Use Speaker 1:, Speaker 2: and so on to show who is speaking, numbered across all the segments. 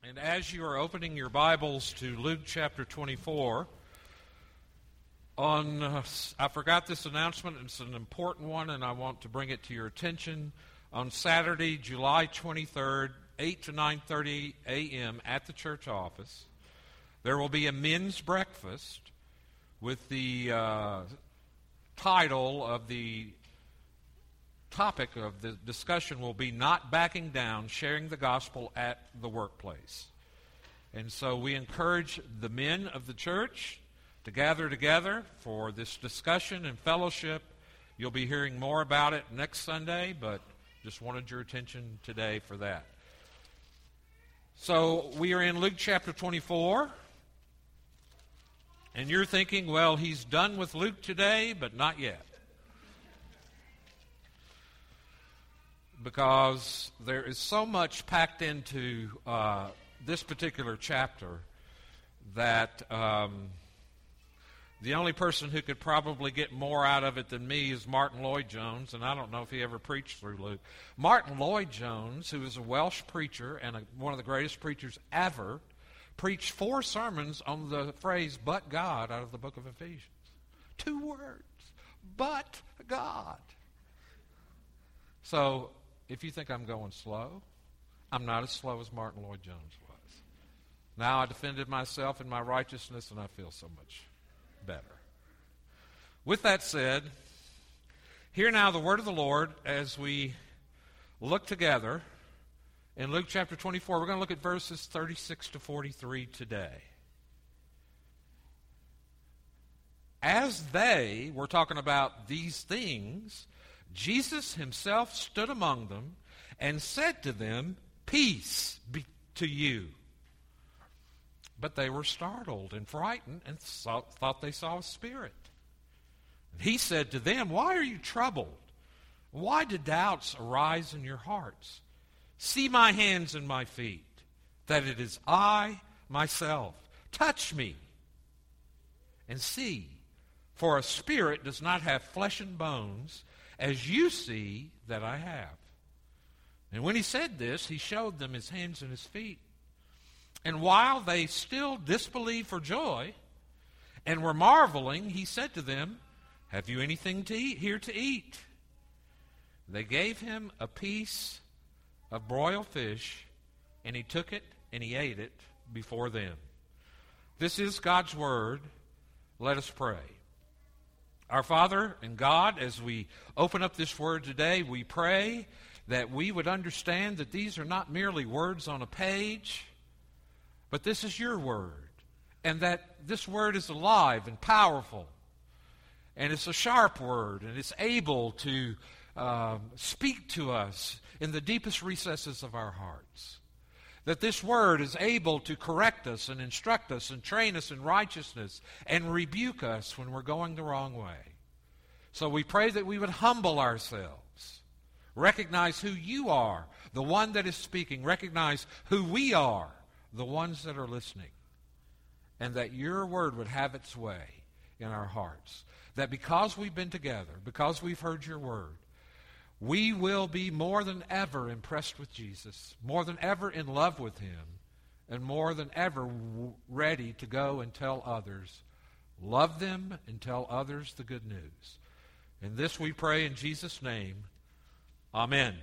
Speaker 1: And as you are opening your Bibles to Luke chapter 24, I forgot this announcement. It's an important one, and I want to bring it to your attention. On Saturday, July 23rd, 8 to 9:30 a.m. at the church office, there will be a men's breakfast with the title of the topic of the discussion will be Not Backing Down, Sharing the Gospel at the Workplace. And so we encourage the men of the church to gather together for this discussion and fellowship. You'll be hearing more about it next Sunday, but just wanted your attention today for that. So we are in Luke chapter 24, and you're thinking, well, he's done with Luke today, but not yet. Because there is so much packed into this particular chapter that the only person who could probably get more out of it than me is Martin Lloyd-Jones, and I don't know if he ever preached through Luke. Martin Lloyd-Jones, who is a Welsh preacher and one of the greatest preachers ever, preached 4 sermons on the phrase, but God, out of the book of Ephesians. 2 words, but God. So, if you think I'm going slow, I'm not as slow as Martin Lloyd-Jones was. Now I defended myself in my righteousness, and I feel so much better. With that said, hear now the word of the Lord as we look together in Luke chapter 24. We're going to look at verses 36 to 43 today. As they were talking about these things, Jesus himself stood among them and said to them, "Peace be to you." But they were startled and frightened and thought they saw a spirit. And he said to them, "Why are you troubled? Why do doubts arise in your hearts? See my hands and my feet, that it is I myself. Touch me and see, for a spirit does not have flesh and bones, as you see that I have." And when he said this, he showed them his hands and his feet. And while they still disbelieved for joy and were marveling, he said to them, "Have you anything to eat here to eat?" They gave him a piece of broiled fish, and he took it and he ate it before them. This is God's word. Let us pray. Our Father and God, as we open up this word today, we pray that we would understand that these are not merely words on a page, but this is your word, and that this word is alive and powerful, and it's a sharp word, and it's able to speak to us in the deepest recesses of our hearts. That this word is able to correct us and instruct us and train us in righteousness and rebuke us when we're going the wrong way. So we pray that we would humble ourselves, recognize who you are, the one that is speaking, recognize who we are, the ones that are listening, and that your word would have its way in our hearts. That because we've been together, because we've heard your word, we will be more than ever impressed with Jesus, more than ever in love with him, and more than ever ready to go and tell others, love them and tell others the good news. And this we pray in Jesus' name. Amen.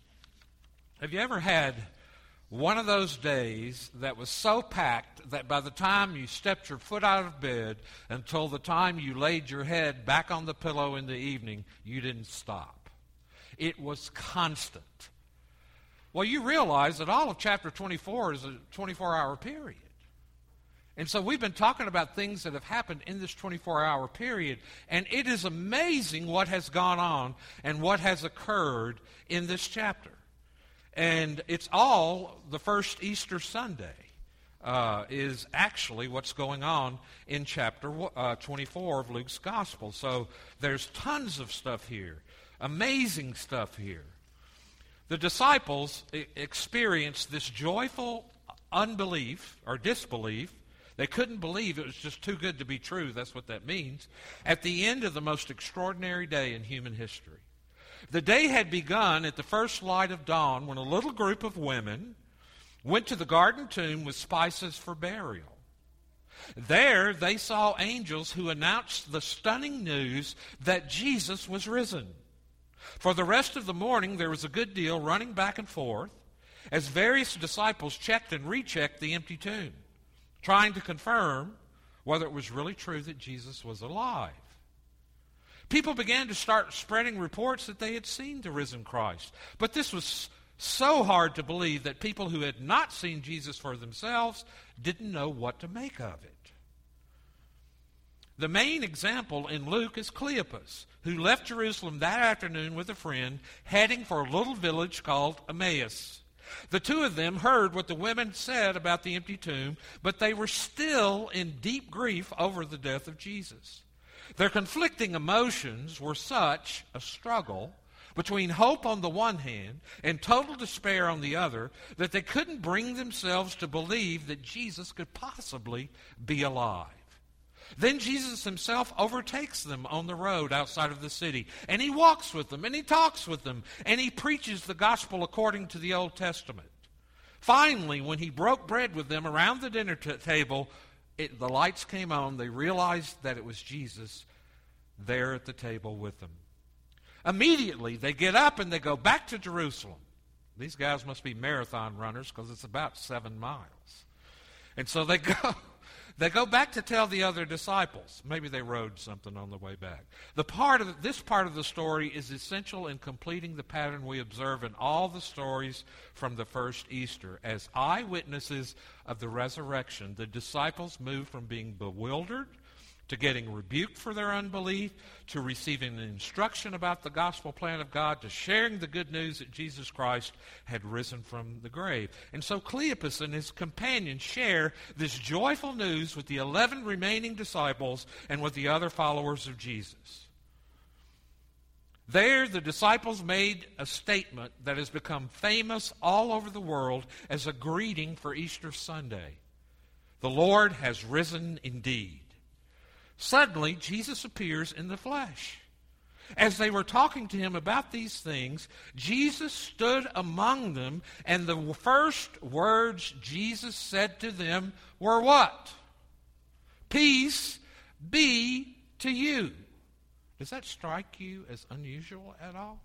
Speaker 1: Have you ever had one of those days that was so packed that by the time you stepped your foot out of bed until the time you laid your head back on the pillow in the evening, you didn't stop? It was constant. Well, you realize that all of chapter 24 is a 24-hour period. And so we've been talking about things that have happened in this 24-hour period, and it is amazing what has gone on and what has occurred in this chapter. And it's all the first Easter Sunday is actually what's going on in chapter 24 of Luke's Gospel. So there's tons of stuff here, amazing stuff here. The disciples experienced this joyful unbelief or disbelief. They couldn't believe it was just too good to be true. That's what that means. At the end of the most extraordinary day in human history. The day had begun at the first light of dawn when a little group of women went to the garden tomb with spices for burial. There they saw angels who announced the stunning news that Jesus was risen. For the rest of the morning, there was a good deal running back and forth as various disciples checked and rechecked the empty tomb, trying to confirm whether it was really true that Jesus was alive. People began to start spreading reports that they had seen the risen Christ. But this was so hard to believe that people who had not seen Jesus for themselves didn't know what to make of it. The main example in Luke is Cleopas, who left Jerusalem that afternoon with a friend, heading for a little village called Emmaus. The two of them heard what the women said about the empty tomb, but they were still in deep grief over the death of Jesus. Their conflicting emotions were such a struggle between hope on the one hand and total despair on the other that they couldn't bring themselves to believe that Jesus could possibly be alive. Then Jesus himself overtakes them on the road outside of the city, and he walks with them, and he talks with them, and he preaches the gospel according to the Old Testament. Finally, when he broke bread with them around the dinner table, the lights came on. They realized that it was Jesus there at the table with them. Immediately, they get up and they go back to Jerusalem. These guys must be marathon runners because it's about 7 miles. And so they go back to tell the other disciples. Maybe they rode something on the way back. This part of the story is essential in completing the pattern we observe in all the stories from the first Easter. As eyewitnesses of the resurrection, the disciples moved from being bewildered to getting rebuked for their unbelief, to receiving instruction about the gospel plan of God, to sharing the good news that Jesus Christ had risen from the grave. And so Cleopas and his companions share this joyful news with the 11 remaining disciples and with the other followers of Jesus. There, the disciples made a statement that has become famous all over the world as a greeting for Easter Sunday. The Lord has risen indeed. Suddenly, Jesus appears in the flesh. As they were talking to him about these things, Jesus stood among them, and the first words Jesus said to them were what? Peace be to you. Does that strike you as unusual at all?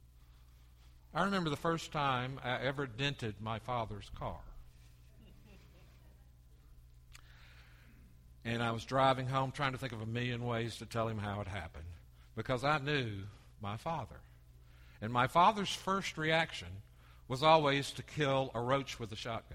Speaker 1: I remember the first time I ever dented my father's car. And I was driving home trying to think of a million ways to tell him how it happened, because I knew my father. And my father's first reaction was always to kill a roach with a shotgun.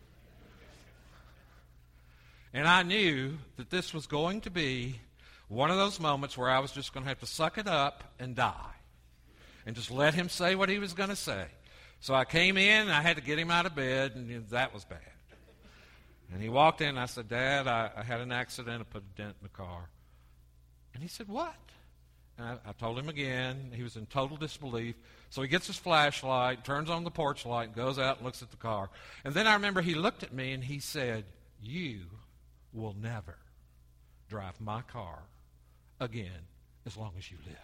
Speaker 1: And I knew that this was going to be one of those moments where I was just going to have to suck it up and die and just let him say what he was going to say. So I came in, and I had to get him out of bed, and that was bad. And he walked in, and I said, Dad, I had an accident. I put a dent in the car. And he said, what? And I told him again. He was in total disbelief. So he gets his flashlight, turns on the porch light, and goes out and looks at the car. And then I remember he looked at me, and he said, you will never drive my car again as long as you live.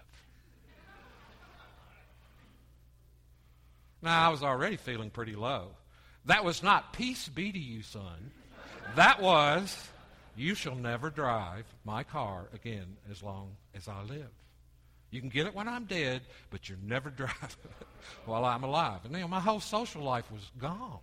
Speaker 1: Now, I was already feeling pretty low. That was not peace be to you, son. That was, you shall never drive my car again as long as I live. You can get it when I'm dead, but you're never driving it while I'm alive. And my whole social life was gone.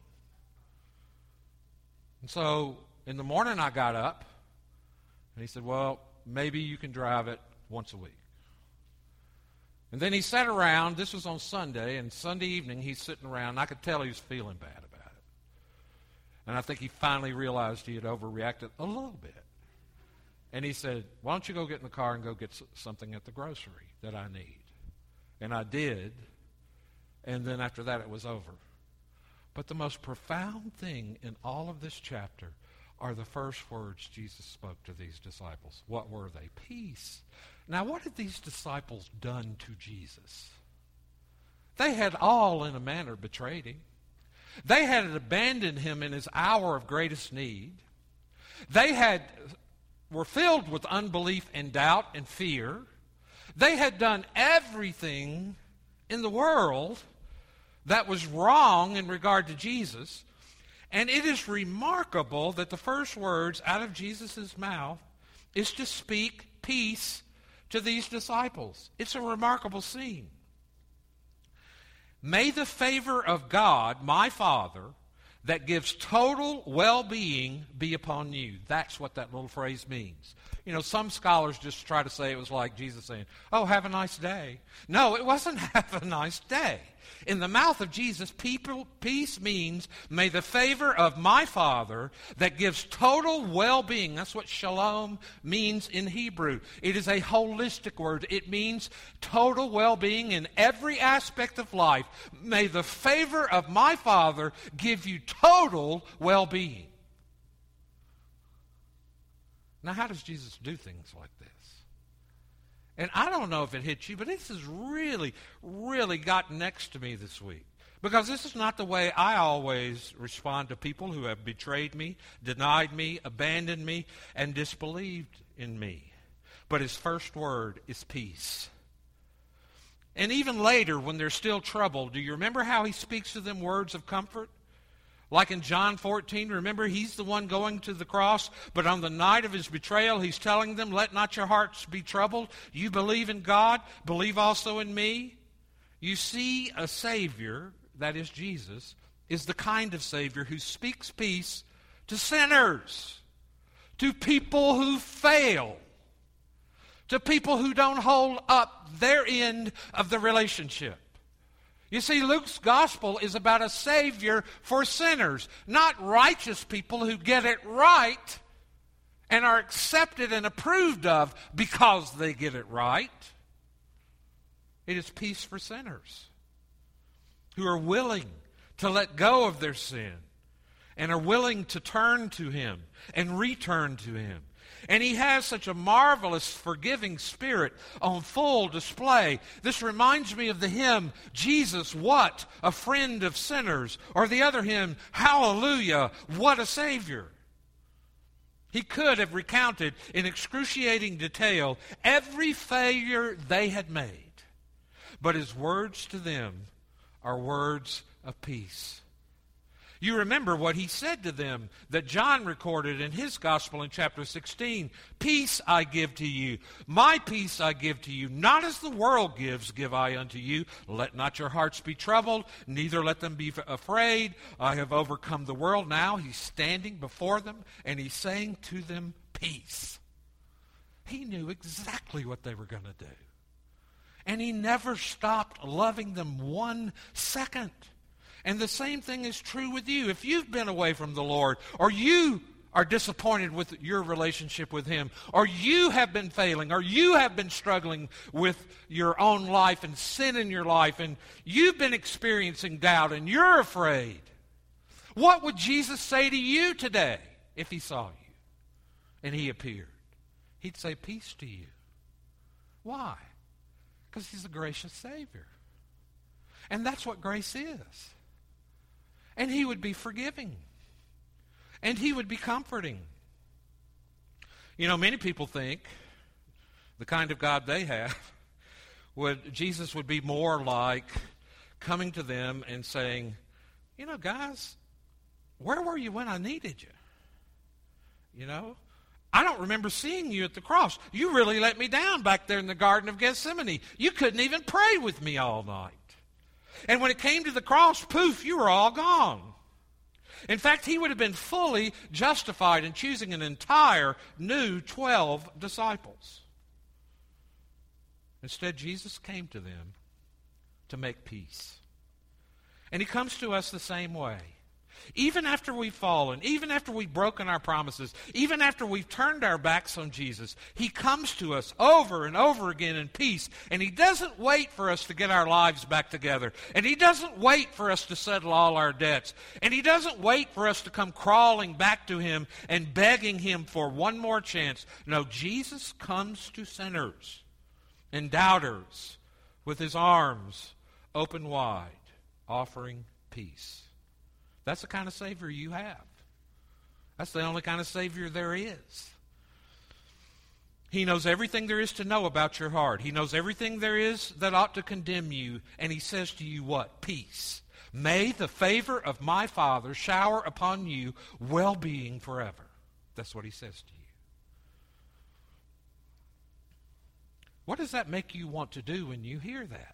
Speaker 1: And so in the morning I got up, and he said, well, maybe you can drive it once a week. And then he sat around. This was on Sunday, and Sunday evening he's sitting around, and I could tell he was feeling bad about it. And I think he finally realized he had overreacted a little bit. And he said, why don't you go get in the car and go get something at the grocery that I need? And I did. And then after that, it was over. But the most profound thing in all of this chapter are the first words Jesus spoke to these disciples. What were they? Peace. Now, what had these disciples done to Jesus? They had all, in a manner, betrayed him. They had abandoned him in his hour of greatest need. They were filled with unbelief and doubt and fear. They had done everything in the world that was wrong in regard to Jesus. And it is remarkable that the first words out of Jesus' mouth is to speak peace to these disciples. It's a remarkable scene. May the favor of God, my Father, that gives total well-being be upon you. That's what that little phrase means. You know, some scholars just try to say it was like Jesus saying, oh, have a nice day. No, it wasn't have a nice day. In the mouth of Jesus, peace means, may the favor of my Father that gives total well-being. That's what shalom means in Hebrew. It is a holistic word. It means total well-being in every aspect of life. May the favor of my Father give you total well-being. Now, how does Jesus do things like this? And I don't know if it hit you, but this has really, really got next to me this week. Because this is not the way I always respond to people who have betrayed me, denied me, abandoned me, and disbelieved in me. But his first word is peace. And even later, when they're still troubled, do you remember how he speaks to them words of comfort? Like in John 14, remember, he's the one going to the cross, but on the night of his betrayal, he's telling them, let not your hearts be troubled. You believe in God, believe also in me. You see, a Savior, that is Jesus, is the kind of Savior who speaks peace to sinners, to people who fail, to people who don't hold up their end of the relationship. You see, Luke's gospel is about a Savior for sinners, not righteous people who get it right and are accepted and approved of because they get it right. It is peace for sinners who are willing to let go of their sin and are willing to turn to Him and return to Him. And He has such a marvelous forgiving spirit on full display. This reminds me of the hymn, Jesus, what a friend of sinners. Or the other hymn, Hallelujah, what a Savior. He could have recounted in excruciating detail every failure they had made. But His words to them are words of peace. You remember what He said to them that John recorded in his gospel in chapter 16. Peace I give to you. My peace I give to you. Not as the world gives, give I unto you. Let not your hearts be troubled, neither let them be afraid. I have overcome the world. Now He's standing before them and He's saying to them, peace. He knew exactly what they were going to do. And He never stopped loving them 1 second. And the same thing is true with you. If you've been away from the Lord, or you are disappointed with your relationship with Him, or you have been failing, or you have been struggling with your own life and sin in your life, and you've been experiencing doubt and you're afraid, what would Jesus say to you today if He saw you and He appeared? He'd say, peace to you. Why? Because He's a gracious Savior. And that's what grace is. And He would be forgiving. And He would be comforting. You know, many people think the kind of God they have, Jesus would be more like coming to them and saying, you know, guys, where were you when I needed you? You know, I don't remember seeing you at the cross. You really let me down back there in the Garden of Gethsemane. You couldn't even pray with me all night. And when it came to the cross, poof, you were all gone. In fact, He would have been fully justified in choosing an entire new 12 disciples. Instead, Jesus came to them to make peace. And He comes to us the same way. Even after we've fallen, even after we've broken our promises, even after we've turned our backs on Jesus, He comes to us over and over again in peace. And He doesn't wait for us to get our lives back together. And He doesn't wait for us to settle all our debts. And He doesn't wait for us to come crawling back to Him and begging Him for one more chance. No, Jesus comes to sinners and doubters with His arms open wide, offering peace. That's the kind of Savior you have. That's the only kind of Savior there is. He knows everything there is to know about your heart. He knows everything there is that ought to condemn you. And He says to you what? Peace. May the favor of my Father shower upon you well-being forever. That's what he says to you. What does that make you want to do when you hear that?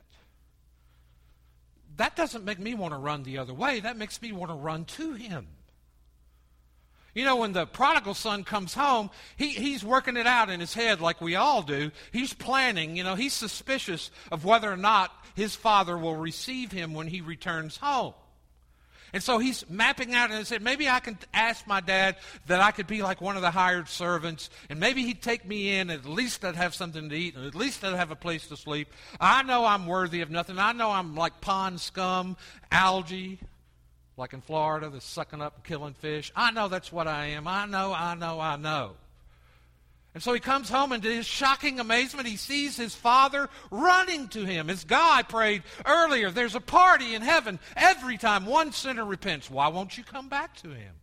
Speaker 1: That doesn't make me want to run the other way. That makes me want to run to him. You know, when the prodigal son comes home, he's working it out in his head like we all do. He's planning, he's suspicious of whether or not his father will receive him when he returns home. And so he's mapping out in his head, maybe I can ask my dad that I could be like one of the hired servants, and maybe he'd take me in, and at least I'd have something to eat, and at least I'd have a place to sleep. I know I'm worthy of nothing. I know I'm like pond scum, algae, like in Florida, that's sucking up and killing fish. I know that's what I am. I know. And so he comes home, and to his shocking amazement, he sees his father running to him. As Guy prayed earlier, there's a party in heaven every time one sinner repents. Why won't you come back to him?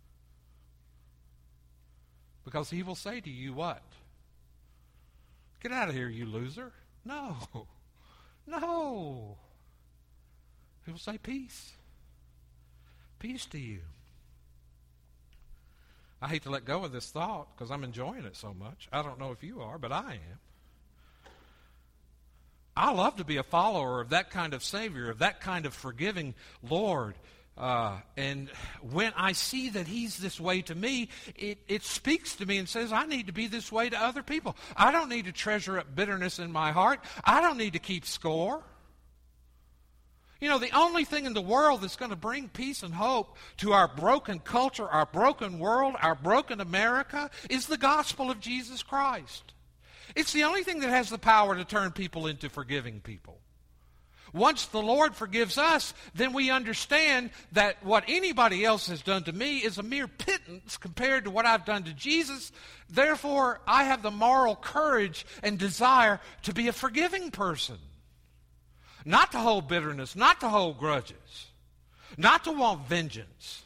Speaker 1: Because he will say to you what? Get out of here, you loser. No. He will say peace. Peace to you. I hate to let go of this thought because I'm enjoying it so much. I don't know if you are, but I am. I love to be a follower of that kind of Savior, of that kind of forgiving Lord. And when I see that he's this way to me, it speaks to me and says, I need to be this way to other people. I don't need to treasure up bitterness in my heart. I don't need to keep score. The only thing in the world that's going to bring peace and hope to our broken culture, our broken world, our broken America is the gospel of Jesus Christ. It's the only thing that has the power to turn people into forgiving people. Once the Lord forgives us, then we understand that what anybody else has done to me is a mere pittance compared to what I've done to Jesus. Therefore, I have the moral courage and desire to be a forgiving person. Not to hold bitterness, not to hold grudges, not to want vengeance.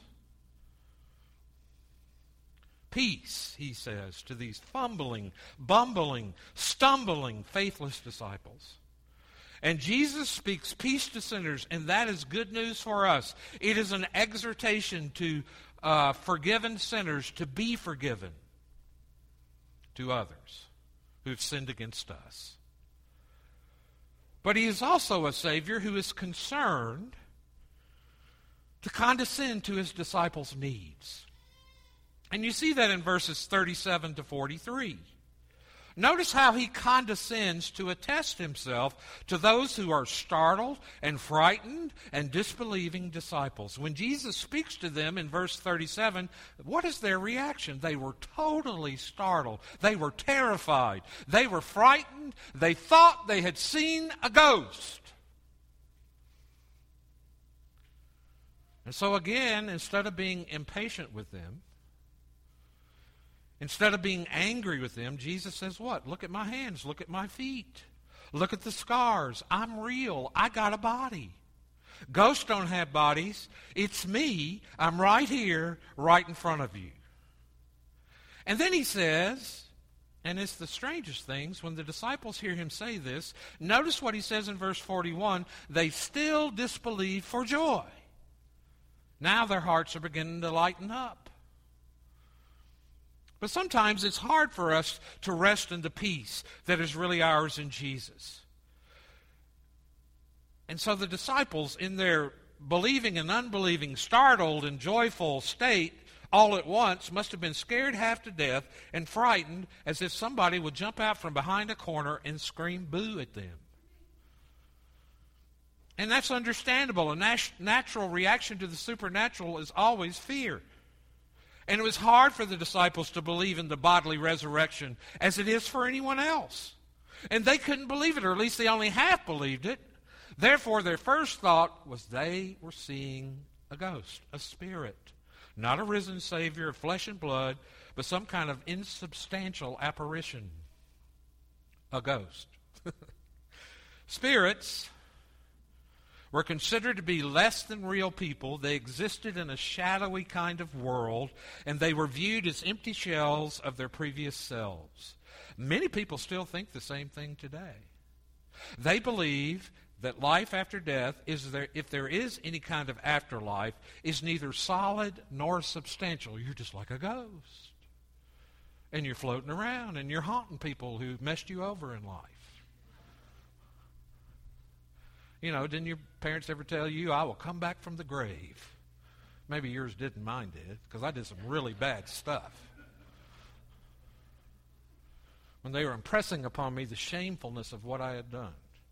Speaker 1: Peace, he says, to these fumbling, bumbling, stumbling, faithless disciples. And Jesus speaks peace to sinners, and that is good news for us. It is an exhortation to forgiven sinners to be forgiven to others who've sinned against us. But he is also a Savior who is concerned to condescend to his disciples' needs. And you see that in verses 37 to 43. Notice how he condescends to attest himself to those who are startled and frightened and disbelieving disciples. When Jesus speaks to them in verse 37, what is their reaction? They were totally startled. They were terrified. They were frightened. They thought they had seen a ghost. And so again, instead of being impatient with them, instead of being angry with them, Jesus says what? Look at my hands. Look at my feet. Look at the scars. I'm real. I got a body. Ghosts don't have bodies. It's me. I'm right here, right in front of you. And then he says, and it's the strangest things, when the disciples hear him say this, notice what he says in verse 41, they still disbelieve for joy. Now their hearts are beginning to lighten up. But sometimes it's hard for us to rest in the peace that is really ours in Jesus. And so the disciples, in their believing and unbelieving, startled and joyful state all at once, must have been scared half to death and frightened as if somebody would jump out from behind a corner and scream boo at them. And that's understandable. A natural reaction to the supernatural is always fear. And it was hard for the disciples to believe in the bodily resurrection as it is for anyone else. And they couldn't believe it, or at least they only half believed it. Therefore, their first thought was they were seeing a ghost, a spirit. Not a risen Savior of flesh and blood, but some kind of insubstantial apparition. A ghost. Spirits were considered to be less than real people. They existed in a shadowy kind of world, and they were viewed as empty shells of their previous selves. Many people still think the same thing today. They believe that life after death, if there is any kind of afterlife, is neither solid nor substantial. You're just like a ghost. And you're floating around and you're haunting people who messed you over in life. You know, didn't your parents ever tell you, I will come back from the grave? Maybe yours didn't, mine did, because I did some really bad stuff. When they were impressing upon me the shamefulness of what I had done.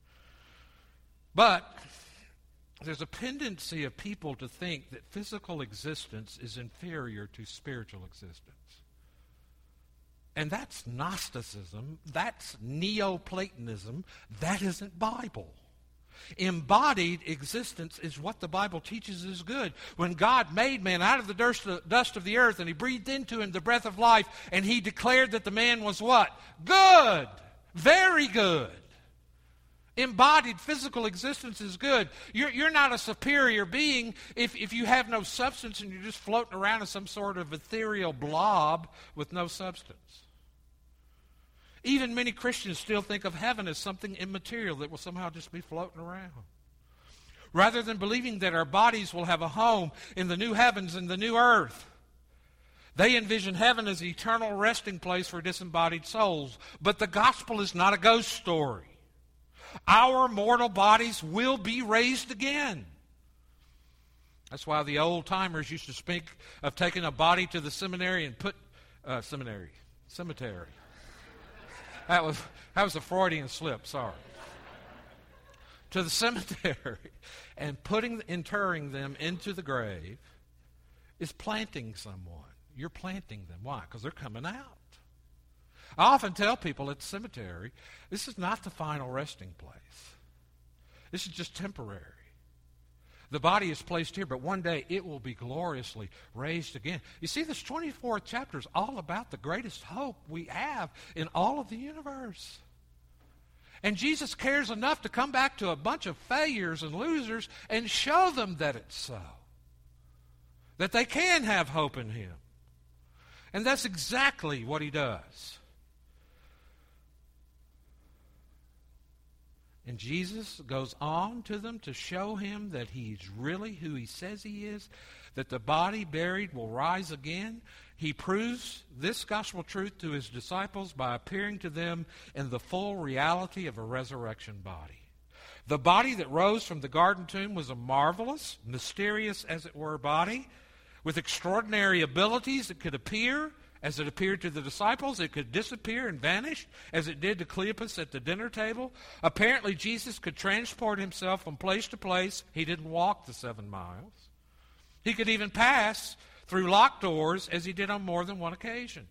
Speaker 1: But there's a tendency of people to think that physical existence is inferior to spiritual existence. And that's Gnosticism, that's Neoplatonism, that isn't Bible. Embodied existence is what the Bible teaches is good. When God made man out of the dust of the earth and he breathed into him the breath of life and he declared that the man was what? Good. Very good. Embodied physical existence is good. You're not a superior being if you have no substance and you're just floating around as some sort of ethereal blob with no substance. Even many Christians still think of heaven as something immaterial that will somehow just be floating around. Rather than believing that our bodies will have a home in the new heavens and the new earth, they envision heaven as an eternal resting place for disembodied souls. But the gospel is not a ghost story. Our mortal bodies will be raised again. That's why the old-timers used to speak of taking a body to the seminary and cemetery. That was a Freudian slip, sorry. To the cemetery and interring them into the grave is planting someone. You're planting them. Why? Because they're coming out. I often tell people at the cemetery, this is not the final resting place. This is just temporary. The body is placed here, but one day it will be gloriously raised again. You see, this 24th chapter is all about the greatest hope we have in all of the universe. And Jesus cares enough to come back to a bunch of failures and losers and show them that it's so. That they can have hope in Him. And that's exactly what He does. And Jesus goes on to them to show him that he's really who he says he is, that the body buried will rise again. He proves this gospel truth to his disciples by appearing to them in the full reality of a resurrection body. The body that rose from the garden tomb was a marvelous, mysterious, as it were, body with extraordinary abilities that could appear. As it appeared to the disciples, it could disappear and vanish, as it did to Cleopas at the dinner table. Apparently, Jesus could transport himself from place to place. He didn't walk the 7 miles. He could even pass through locked doors, as he did on more than one occasion.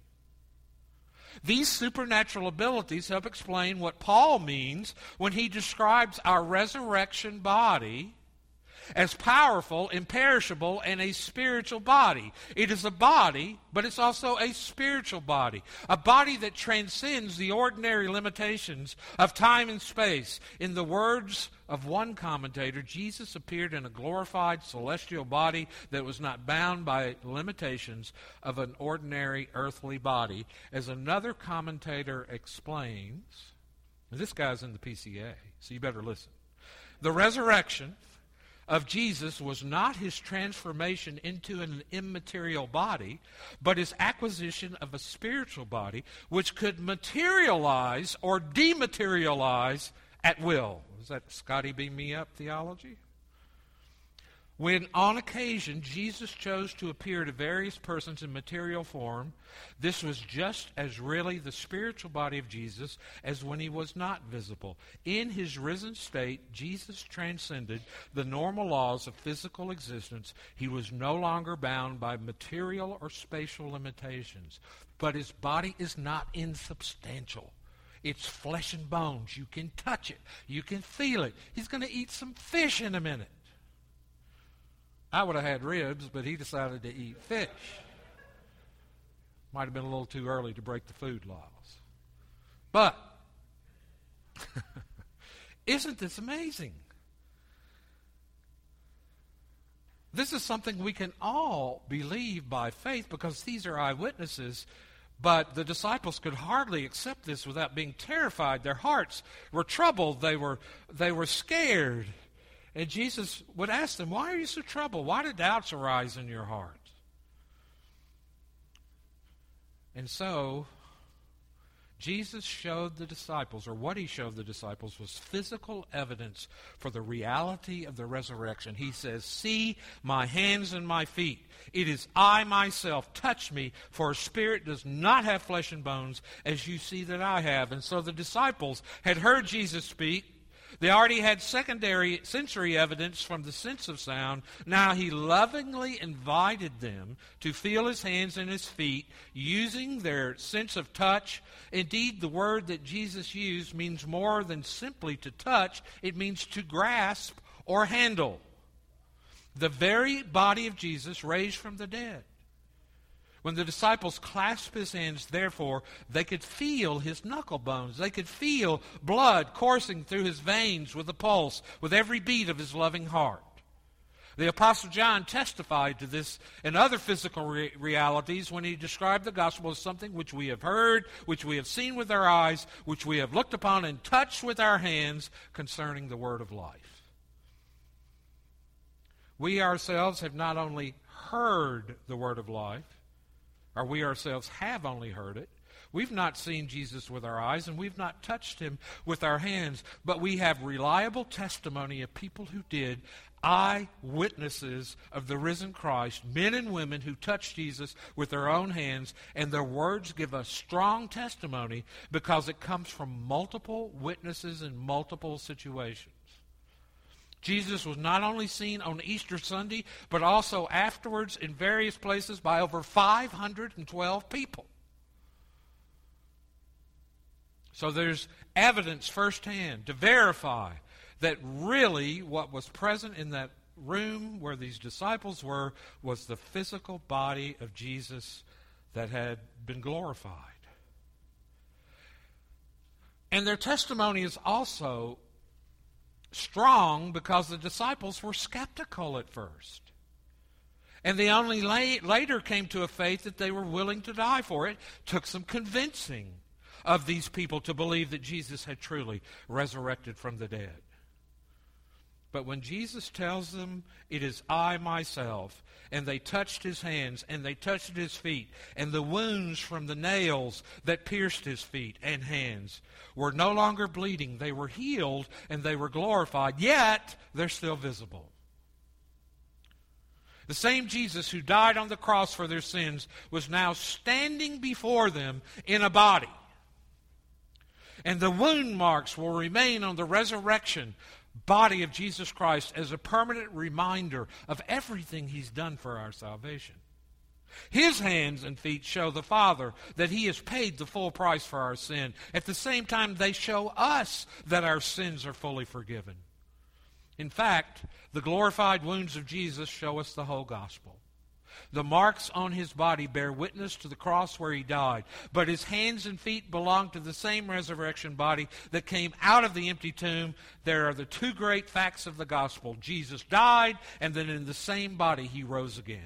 Speaker 1: These supernatural abilities help explain what Paul means when he describes our resurrection body as powerful, imperishable, and a spiritual body. It is a body, but it's also a spiritual body. A body that transcends the ordinary limitations of time and space. In the words of one commentator, Jesus appeared in a glorified celestial body that was not bound by limitations of an ordinary earthly body. As another commentator explains, and this guy's in the PCA, so you better listen. The resurrection of Jesus was not his transformation into an immaterial body, but his acquisition of a spiritual body which could materialize or dematerialize at will. Is that Scotty beam me up theology? When on occasion Jesus chose to appear to various persons in material form, this was just as really the spiritual body of Jesus as when he was not visible. In his risen state, Jesus transcended the normal laws of physical existence. He was no longer bound by material or spatial limitations. But his body is not insubstantial. It's flesh and bones. You can touch it. You can feel it. He's going to eat some fish in a minute. I would have had ribs, but he decided to eat fish. Might have been a little too early to break the food laws. But, isn't this amazing? This is something we can all believe by faith because these are eyewitnesses. But the disciples could hardly accept this without being terrified. Their hearts were troubled. They were scared. And Jesus would ask them, why are you so troubled? Why do doubts arise in your heart? And so, Jesus showed the disciples, or what he showed the disciples, was physical evidence for the reality of the resurrection. He says, see my hands and my feet. It is I myself. Touch me, for a spirit does not have flesh and bones, as you see that I have. And so the disciples had heard Jesus speak. They already had secondary sensory evidence from the sense of sound. Now he lovingly invited them to feel his hands and his feet using their sense of touch. Indeed, the word that Jesus used means more than simply to touch. It means to grasp or handle. The very body of Jesus raised from the dead. When the disciples clasped his hands, therefore, they could feel his knuckle bones. They could feel blood coursing through his veins with a pulse, with every beat of his loving heart. The Apostle John testified to this and other physical realities when he described the gospel as something which we have heard, which we have seen with our eyes, which we have looked upon and touched with our hands concerning the word of life. We ourselves have not only heard the word of life, or we ourselves have only heard it. We've not seen Jesus with our eyes, and we've not touched him with our hands, but we have reliable testimony of people who did, eyewitnesses of the risen Christ, men and women who touched Jesus with their own hands, and their words give us strong testimony because it comes from multiple witnesses in multiple situations. Jesus was not only seen on Easter Sunday, but also afterwards in various places by over 512 people. So there's evidence firsthand to verify that really what was present in that room where these disciples were was the physical body of Jesus that had been glorified. And their testimony is also strong because the disciples were skeptical at first. And they only later came to a faith that they were willing to die for. It took some convincing of these people to believe that Jesus had truly resurrected from the dead. But when Jesus tells them, it is I myself, and they touched his hands, and they touched his feet, and the wounds from the nails that pierced his feet and hands were no longer bleeding. They were healed, and they were glorified, yet they're still visible. The same Jesus who died on the cross for their sins was now standing before them in a body. And the wound marks will remain on the resurrection body of Jesus Christ as a permanent reminder of everything he's done for our salvation. His hands and feet show the Father that he has paid the full price for our sin. At the same time, they show us that our sins are fully forgiven. In fact, the glorified wounds of Jesus show us the whole gospel. The marks on his body bear witness to the cross where he died, but his hands and feet belong to the same resurrection body that came out of the empty tomb. There are the two great facts of the gospel. Jesus died, and then in the same body he rose again.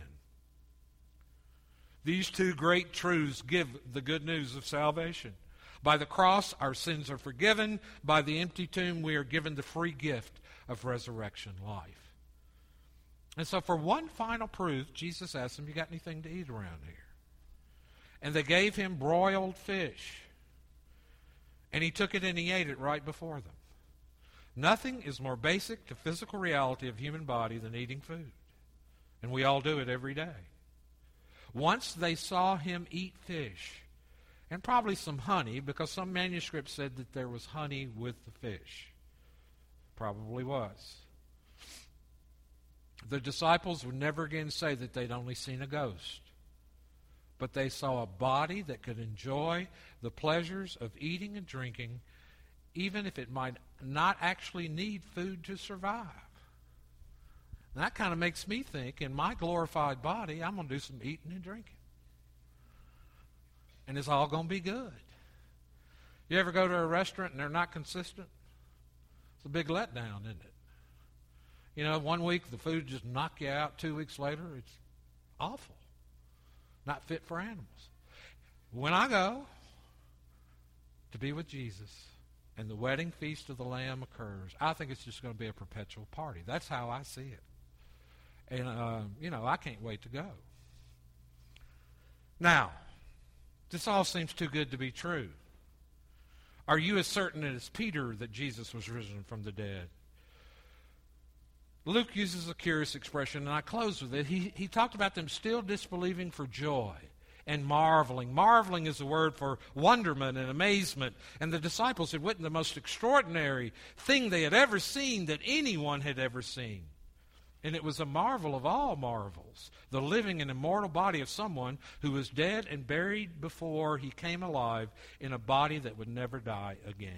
Speaker 1: These two great truths give the good news of salvation. By the cross, our sins are forgiven. By the empty tomb, we are given the free gift of resurrection life. And so for one final proof, Jesus asked them, you got anything to eat around here? And they gave him broiled fish. And he took it and he ate it right before them. Nothing is more basic to physical reality of human body than eating food. And we all do it every day. Once they saw him eat fish, and probably some honey, because some manuscripts said that there was honey with the fish. Probably was. The disciples would never again say that they'd only seen a ghost. But they saw a body that could enjoy the pleasures of eating and drinking, even if it might not actually need food to survive. And that kind of makes me think, in my glorified body, I'm going to do some eating and drinking. And it's all going to be good. You ever go to a restaurant and they're not consistent? It's a big letdown, isn't it? You know, 1 week the food just knock you out. 2 weeks later, it's awful. Not fit for animals. when I go to be with Jesus and the wedding feast of the Lamb occurs, I think it's just going to be a perpetual party. That's how I see it. And, I can't wait to go. Now, this all seems too good to be true. Are you as certain as Peter that Jesus was risen from the dead? Luke uses a curious expression, and I close with it. He talked about them still disbelieving for joy and marveling. Marveling is the word for wonderment and amazement. And the disciples had witnessed the most extraordinary thing they had ever seen that anyone had ever seen. And it was a marvel of all marvels, the living and immortal body of someone who was dead and buried before he came alive in a body that would never die again.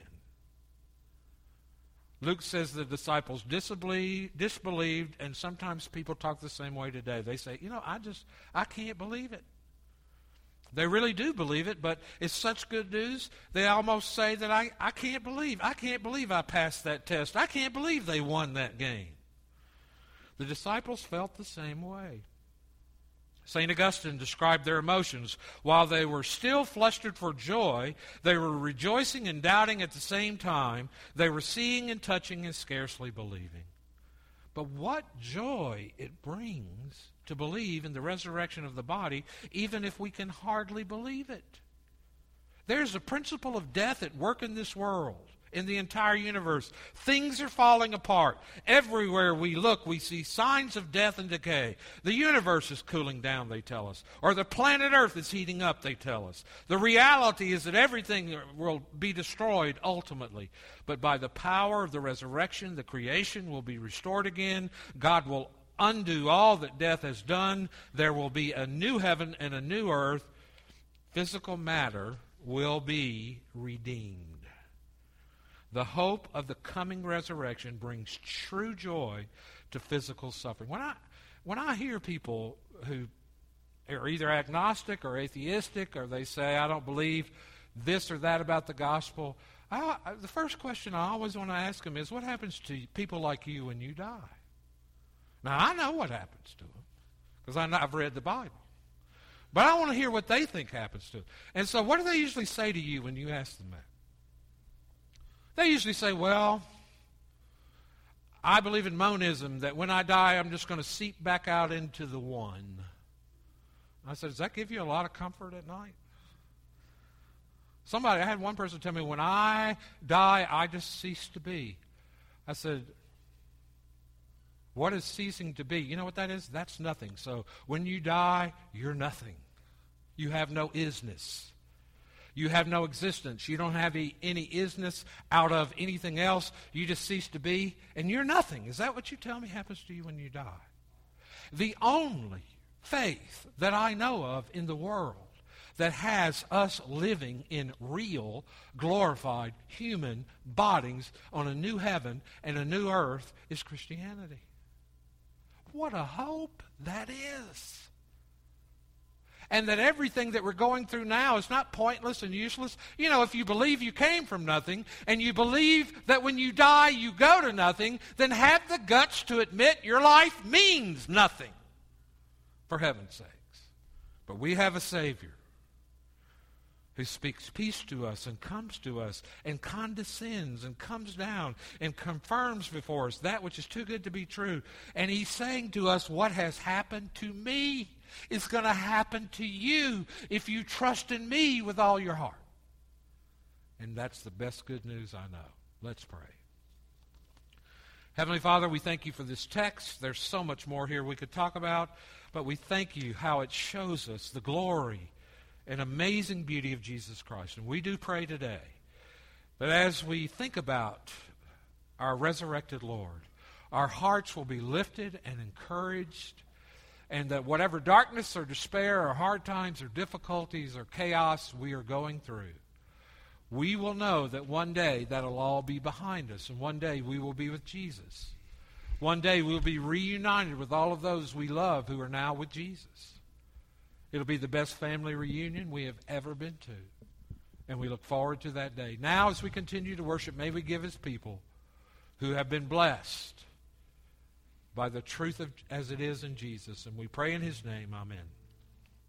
Speaker 1: Luke says the disciples disbelieved, and sometimes people talk the same way today. They say, I can't believe it. They really do believe it, but it's such good news, they almost say that I can't believe I passed that test. I can't believe they won that game. The disciples felt the same way. St. Augustine described their emotions. While they were still flustered for joy, they were rejoicing and doubting at the same time. They were seeing and touching and scarcely believing. But what joy it brings to believe in the resurrection of the body, even if we can hardly believe it. There's a principle of death at work in this world, in the entire universe. Things are falling apart. Everywhere we look, we see signs of death and decay. The universe is cooling down, they tell us. Or the planet Earth is heating up, they tell us. The reality is that everything will be destroyed ultimately. But by the power of the resurrection, the creation will be restored again. God will undo all that death has done. There will be a new heaven and a new earth. Physical matter will be redeemed. The hope of the coming resurrection brings true joy to physical suffering. When I hear people who are either agnostic or atheistic, or they say, I don't believe this or that about the gospel, the first question I always want to ask them is, what happens to people like you when you die? Now, I know what happens to them, because I've read the Bible. But I want to hear what they think happens to them. And so what do they usually say to you when you ask them that? They usually say, well, I believe in monism, that when I die, I'm just going to seep back out into the one. I said, does that give you a lot of comfort at night? I had one person tell me, when I die, I just cease to be. I said, what is ceasing to be? You know what that is? That's nothing. So when you die, you're nothing. You have no isness. You have no existence. You don't have any isness out of anything else. You just cease to be, and you're nothing. Is that what you tell me happens to you when you die? The only faith that I know of in the world that has us living in real, glorified human bodies on a new heaven and a new earth is Christianity. What a hope that is. And that everything that we're going through now is not pointless and useless. If you believe you came from nothing, and you believe that when you die you go to nothing, then have the guts to admit your life means nothing, for heaven's sakes. But we have a Savior who speaks peace to us and comes to us and condescends and comes down and confirms before us that which is too good to be true. And he's saying to us, what has happened to me is going to happen to you if you trust in me with all your heart. And that's the best good news I know. Let's pray. Heavenly Father, we thank you for this text. There's so much more here we could talk about, but we thank you how it shows us the glory and amazing beauty of Jesus Christ. And we do pray today that as we think about our resurrected Lord, our hearts will be lifted and encouraged, and that whatever darkness or despair or hard times or difficulties or chaos we are going through, we will know that one day that'll all be behind us, and one day we will be with Jesus. One day we'll be reunited with all of those we love who are now with Jesus. It'll be the best family reunion we have ever been to, and we look forward to that day. Now, as we continue to worship, may we give His people who have been blessed by the truth of as it is in Jesus. And we pray in His name, amen.